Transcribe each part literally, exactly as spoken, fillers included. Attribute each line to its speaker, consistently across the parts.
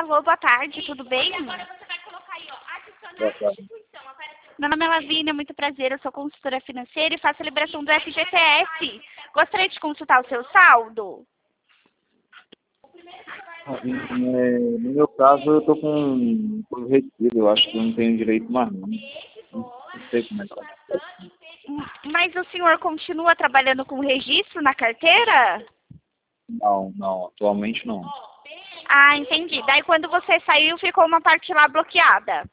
Speaker 1: Alô, boa tarde, tudo bem?
Speaker 2: Boa tarde.
Speaker 1: Meu nome é Lavínia, muito prazer, eu sou consultora financeira e faço a liberação do F G T S. Gostaria de consultar o seu saldo?
Speaker 2: É, no meu caso, eu estou com com retiro, eu acho que eu não tenho direito mais não. Não sei como é que tá.
Speaker 1: Mas o senhor continua trabalhando com registro na carteira?
Speaker 2: Não, não, atualmente não.
Speaker 1: Ah, entendi. Daí quando você saiu, ficou uma parte lá bloqueada.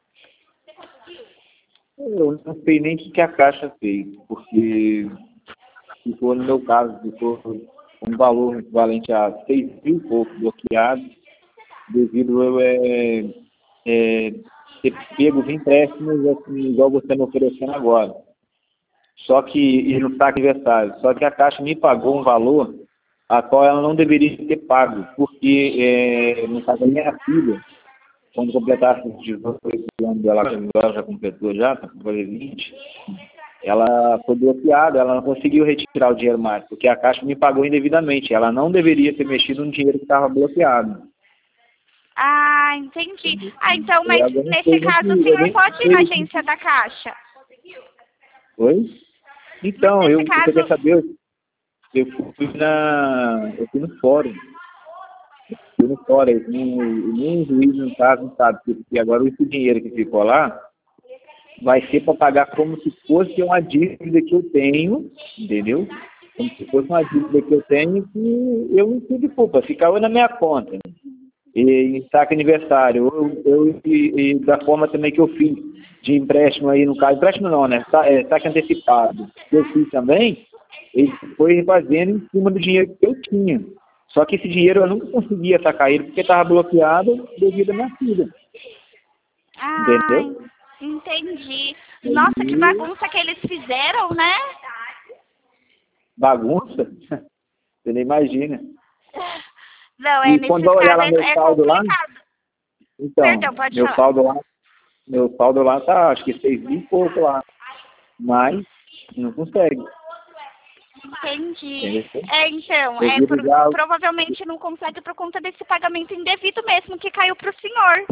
Speaker 2: Eu não sei nem o que que a Caixa fez, porque ficou, no meu caso, ficou um valor equivalente a seis mil e pouco bloqueado, devido eu é, é, ter pego os empréstimos assim, igual você me oferecendo agora. Só que, e no saque adversário, só que a Caixa me pagou um valor a qual ela não deveria ter pago, porque, é, no caso da minha filha, quando completasse os dezoito anos, ela, ela já completou já, está com vinte, ela foi bloqueada, ela não conseguiu retirar o dinheiro mais, porque a Caixa me pagou indevidamente, ela não deveria ter mexido no dinheiro que estava bloqueado.
Speaker 1: Ah, entendi. Ah, então, mas
Speaker 2: Eu nem
Speaker 1: nesse
Speaker 2: sei, nem
Speaker 1: caso o
Speaker 2: que- eu
Speaker 1: senhor
Speaker 2: nem
Speaker 1: pode ir na
Speaker 2: sei.
Speaker 1: agência da Caixa.
Speaker 2: Oi?
Speaker 1: Mas
Speaker 2: Então, eu,
Speaker 1: nesse
Speaker 2: você quer
Speaker 1: caso,
Speaker 2: saber? Eu fui na. Eu fui no fórum. Fui no fórum, eu nem, nem o juiz no caso não sabe, porque agora esse dinheiro que ficou lá vai ser para pagar como se fosse uma dívida que eu tenho, entendeu? Como se fosse uma dívida que eu tenho que eu não tive culpa, ficava na minha conta. E em saque aniversário, eu, eu e, e da forma também que eu fiz de empréstimo aí, no caso, empréstimo não, né? Sa- é, saque antecipado, que eu fiz também, ele foi fazendo em cima do dinheiro que eu tinha. Só que esse dinheiro eu nunca conseguia sacar ele porque estava bloqueado devido à minha filha.
Speaker 1: ah,
Speaker 2: Entendeu?
Speaker 1: entendi. Nossa, que
Speaker 2: E
Speaker 1: bagunça que eles fizeram, né?
Speaker 2: bagunça, você nem imagina.
Speaker 1: Não, é,
Speaker 2: E quando
Speaker 1: nesses
Speaker 2: vai olhar
Speaker 1: casos
Speaker 2: lá meu
Speaker 1: é, é
Speaker 2: saldo lá,
Speaker 1: complicado.
Speaker 2: então,
Speaker 1: Perdão, pode
Speaker 2: meu
Speaker 1: falar.
Speaker 2: saldo lá, meu saldo lá tá, acho que seis mil e pouco lá. Mas não consegue.
Speaker 1: Entendi.
Speaker 2: Entendeu?
Speaker 1: É, então, é por-
Speaker 2: Devido já ao-
Speaker 1: provavelmente não consegue por conta desse pagamento indevido mesmo que caiu pro senhor.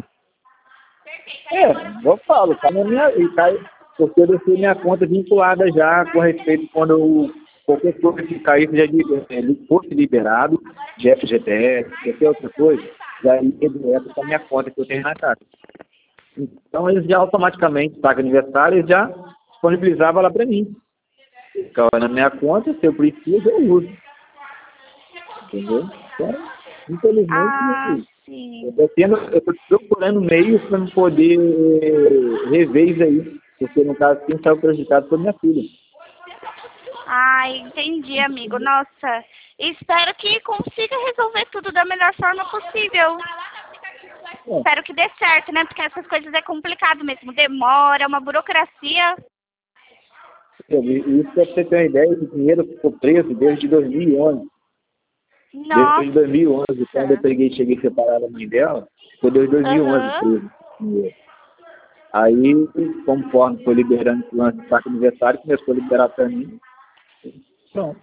Speaker 2: É, eu falo, tá na minha. E cai, porque eu deixei minha conta vinculada já com respeito quando eu, qualquer coisa que caísse já de, é, fosse liberado de F G T S, qualquer outra coisa, já ia direto para minha conta que eu tenho na casa. Então eles já automaticamente, saca aniversário, eles já disponibilizavam lá para mim. Ficava na minha conta, se eu preciso, eu uso. Entendeu? Então,
Speaker 1: Ah,
Speaker 2: infelizmente, eu
Speaker 1: sim.
Speaker 2: estou tendo, eu tô procurando meios para me poder rever isso aí. Porque no caso quem saiu prejudicado foi minha filha.
Speaker 1: Ah, entendi, amigo. Nossa, espero que consiga resolver tudo da melhor forma possível.
Speaker 2: É,
Speaker 1: Espero que dê certo, né? Porque essas coisas é complicado mesmo. Demora, é uma burocracia.
Speaker 2: e isso para você ter uma ideia, esse dinheiro ficou preso desde dois mil e onze. Desde dois mil e onze, quando eu
Speaker 1: Nossa.
Speaker 2: peguei, cheguei separado da mãe dela, foi desde dois mil e onze
Speaker 1: Aham.
Speaker 2: preso. Aí, conforme foi liberando o lance do saque aniversário, começou a liberar para mim. Pronto.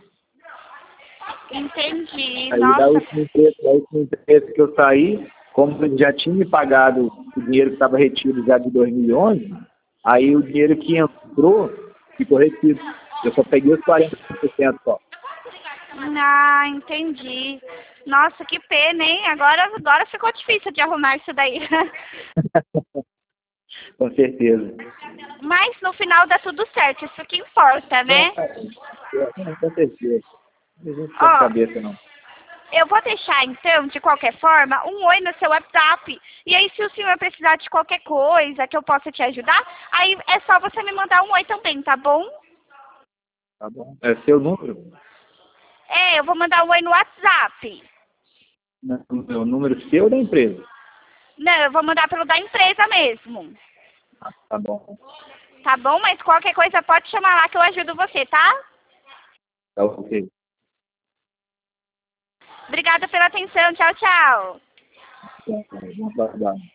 Speaker 1: Entendi.
Speaker 2: Aí, da
Speaker 1: Nossa.
Speaker 2: última empresa, da última empresa que eu saí, como ele já tinha me pagado o dinheiro que estava retido já de dois mil e onze, aí o dinheiro que entrou ficou retido. Eu só peguei os quarenta por cento só.
Speaker 1: Ah, entendi. Nossa, que pena, hein? Agora, agora ficou difícil de arrumar isso daí.
Speaker 2: Com certeza.
Speaker 1: Mas no final dá tudo certo, isso que importa, né?
Speaker 2: É, com certeza. A gente não tem
Speaker 1: Ó,
Speaker 2: cabeça, não.
Speaker 1: eu vou deixar então, de qualquer forma, um oi no seu WhatsApp. E aí, se o senhor precisar de qualquer coisa que eu possa te ajudar, aí é só você me mandar um oi também, tá bom?
Speaker 2: Tá bom? É seu número?
Speaker 1: É, eu vou mandar um oi no WhatsApp.
Speaker 2: Não, é o número seu ou da empresa?
Speaker 1: Não, eu vou mandar pelo da empresa mesmo.
Speaker 2: Ah, tá bom.
Speaker 1: Tá bom? Mas qualquer coisa pode chamar lá que eu ajudo você, tá?
Speaker 2: Tá ok.
Speaker 1: Obrigada pela atenção. Tchau, tchau.
Speaker 2: Tá, tá, tá, tá.